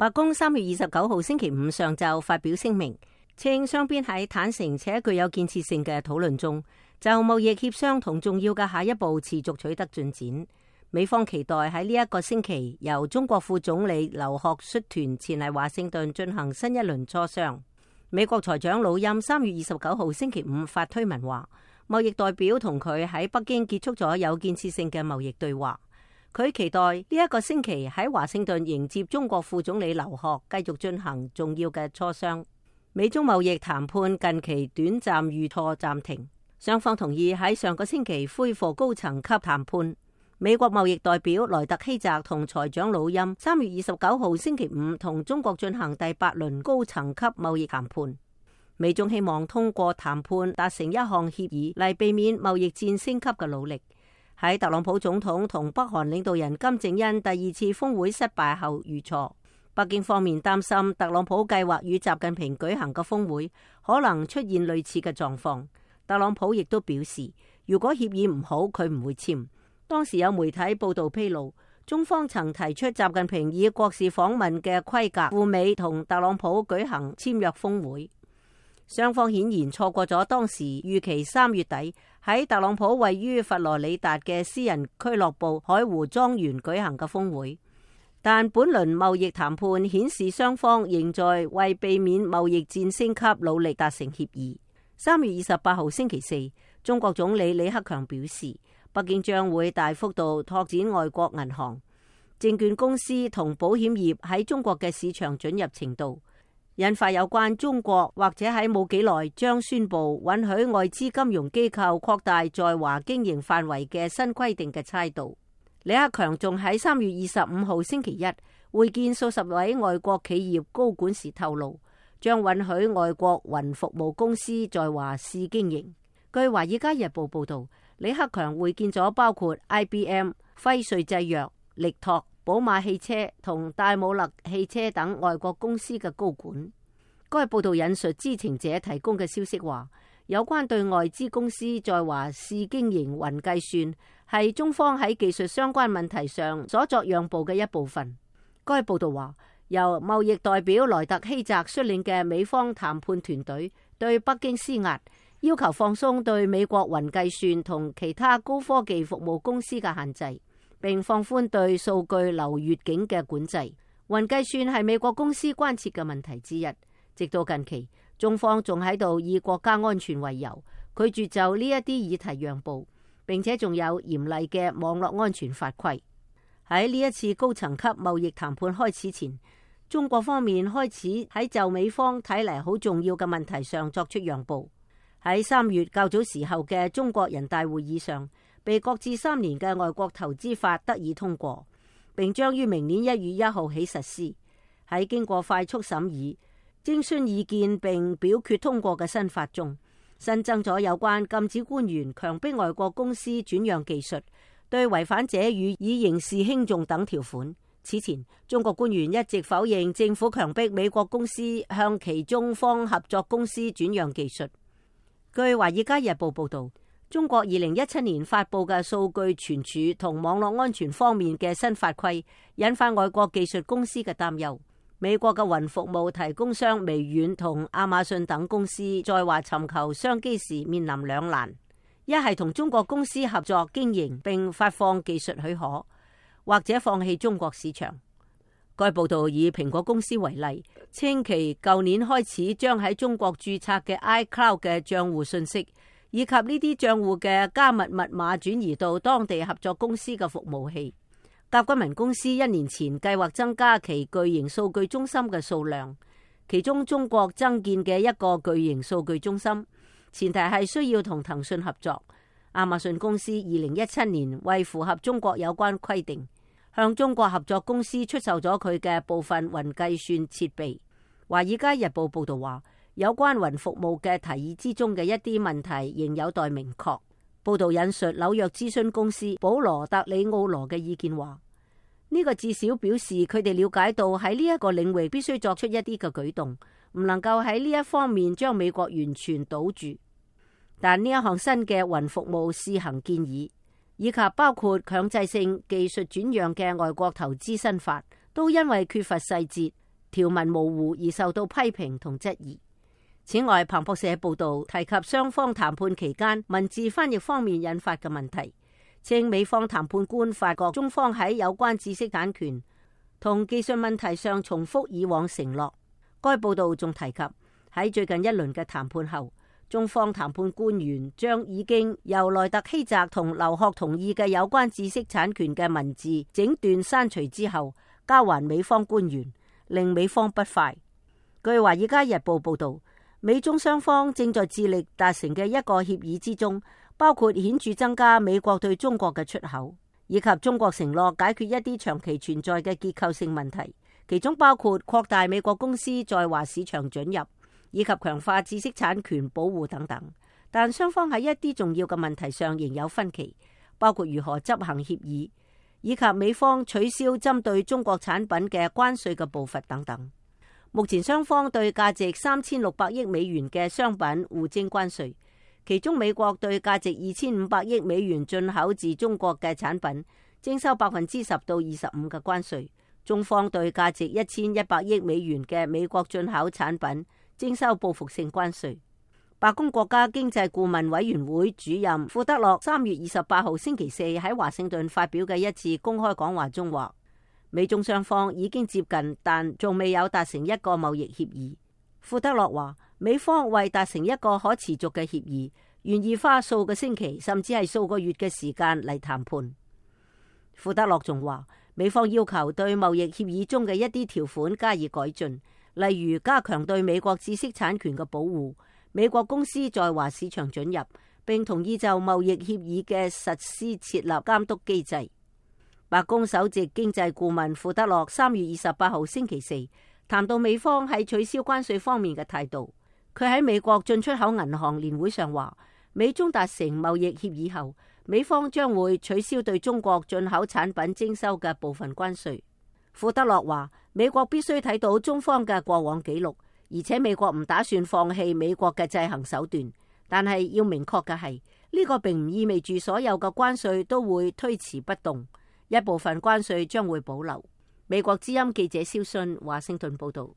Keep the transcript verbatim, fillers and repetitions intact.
白宮三月二十九號星期五上晝發表聲明，稱雙邊喺坦誠且具有建設性嘅討論中，就貿易協商同重要嘅下一步持續取得進展。美方期待喺呢一個星期由中國副總理劉鶴率團前嚟華盛頓進行新一輪磋商。美國財長魯欽三月二十九號星期五發推文話，貿易代表同佢喺北京結束咗有建設性嘅貿易對話。佢期待呢一個星期喺華盛頓迎接中國副總理劉鶴，繼續進行重要嘅磋商。美中貿易談判近期短暫遇挫暫停，雙方同意喺上個星期恢復高層級談判。美國貿易代表萊特希澤同財長魯欽三月二十九號星期五同中國進行第八輪高層級貿易談判。美中希望通過談判達成一項協議嚟避免貿易戰升級嘅努力。喺特朗普總統同北韓領導人金正恩第二次峰會失敗後遇挫，北京方面擔心特朗普計劃與習近平舉行嘅峰會可能出現類似嘅狀況。特朗普亦都表示，如果協議唔好，佢唔會簽。當時有媒體報道披露，中方曾提出習近平以國事訪問嘅規格赴美同特朗普舉行簽約峰會。雙方顯然錯過咗當時預期三月底喺特朗普位於佛羅里達嘅私人俱樂部海湖莊園舉行嘅峰會。但本輪貿易談判顯示雙方仍在為避免貿易戰升級努力達成協議。三月二十八號星期四，中國總理李克強表示，北京將會大幅度拓展外國銀行、證券公司同保險業喺中國嘅市場准入程度，引發有關中國或者喺冇幾耐將宣布允許外資金融機構擴大在華經營範圍嘅新規定嘅猜度。李克強仲喺三月二十五號星期一會見數十位外國企業高管時透露，將允許外國雲服務公司在華試經營。據《華爾街日報》報道，李克強會見咗包括 I B M、輝瑞製藥、力拓、寶馬汽車同戴姆勒汽車等外國公司嘅高管。該報道引述知情者提供嘅消息話，有關對外資公司在華試經營雲計算係中方喺技術相關問題上所作讓步嘅一部分。該報道話，由貿易代表萊特希澤率領嘅美方談判團隊對北京施壓，要求放鬆對美國雲計算同其他高科技服務公司嘅限制，並放寬對數據流越境嘅管制。雲計算係美國公司關切嘅問題之一。直到近期，中方仲喺度以國家安全為由，拒絕就呢一啲議題讓步，並且仲有嚴厲嘅網絡安全法規。喺呢一次高層級貿易談判開始前，中國方面開始喺就美方睇嚟好重要嘅問題上作出讓步。喺三月較早時候嘅中國人大會議上，被擱置三年嘅外國投資法得以通過，並將於明年一月一號起實施。喺經過快速審議、徵詢意見並表決通過嘅新法中，新增咗有關禁止官員強迫外國公司轉讓技術，對違反者予以刑事輕重等條款。此前，中國官員一直否認政府強迫美國公司向其中方合作公司轉讓技術。據《華爾街日報》報道，中國二零一七年發布嘅數據存儲同網絡安全方面嘅新法規，引發外國技術公司嘅擔憂。美國嘅雲服務提供商微軟同亞馬遜等公司在華尋求商機時面臨兩難：一係同中國公司合作經營並發放技術許可，或者放棄中國市場。該報道以蘋果公司為例，稱其舊年開始將喺中國註冊嘅 iCloud 嘅賬戶信息，以及呢啲賬戶嘅加密密碼轉移到當地合作公司嘅服務器。甲骨文公司一年前計劃增加其巨型數據中心嘅數量，其中中國增建嘅一個巨型數據中心，前提係需要同騰訊合作。亞馬遜公司二零一七年為符合中國有關規定，向中國合作公司出售咗佢嘅部分雲計算設備。華爾街日報報道話，有關雲服務嘅提議之中嘅一啲問題仍有待明確。報道引述紐約諮詢公司保羅特里奧羅嘅意見話，呢個至少表示佢哋了解到喺呢一個領域必須作出一啲嘅舉動，唔能夠喺呢一方面將美國完全堵住。但呢一項新嘅雲服務試行建議，以及包括強制性技術轉讓嘅外國投資新法，都因為缺乏細節， 條文模糊而受到批評同質疑。此外，彭博社報道提及雙方談判期間文字翻譯方面引發嘅問題，稱美方談判官發覺中方喺有關知識產權同技術問題上重複以往承諾。該報道仲提及喺最近一輪嘅談判後，中方談判官員將已經由萊特希澤同劉鶴同意嘅有關知識產權嘅文字整段刪除之後交還美方官員，令美方不快。據華爾街日報報道，美中雙方正在致力達成嘅一個協議之中，包括顯著增加美國對中國嘅出口，以及中國承諾解決一啲長期存在嘅結構性問題，其中包括擴大美國公司在華市場准入，以及強化知識產權保護等等。但雙方喺一啲重要嘅問題上仍有分歧，包括如何執行協議，以及美方取消針對中國產品嘅關稅嘅步伐等等。目前雙方對價值三千六百億美元嘅商品互徵關稅，其中美國對價值二千五百億美元進口自中國嘅產品徵收百分之十到二十五嘅關稅，中方對價值一千一百億美元嘅美國進口產品徵收報復性關稅。白宮國家經濟顧問委員會主任庫德洛三月二十八號星期四喺華盛頓發表嘅一次公開講話中話，美中雙方已經接近，但仲未有達成一個貿易協議。庫德洛話，美方為達成一個可持續嘅協議，願意花數個星期甚至係數個月嘅時間嚟談判。庫德洛仲話，美方要求對貿易協議中嘅一啲條款加以改進，例如加強對美國知識產權嘅保護，美國公司在華市場准入，並同意就貿易協議嘅實施設立監督機制。白宮首席經濟顧問庫德洛三月二十八號星期四談到美方喺取消關稅方面嘅態度。佢喺美國進出口銀行年會上話，美中達成貿易協議後，美方將會取消對中國進口產品徵收嘅部分關稅。庫德洛話，美國必須睇到中方嘅過往記錄，而且美國唔打算放棄美國嘅制衡手段，但係要明確嘅係，呢個並唔意味住所有嘅關稅都會推遲不動。一部分關稅將會保留。美國之音記者蕭信華盛頓報道。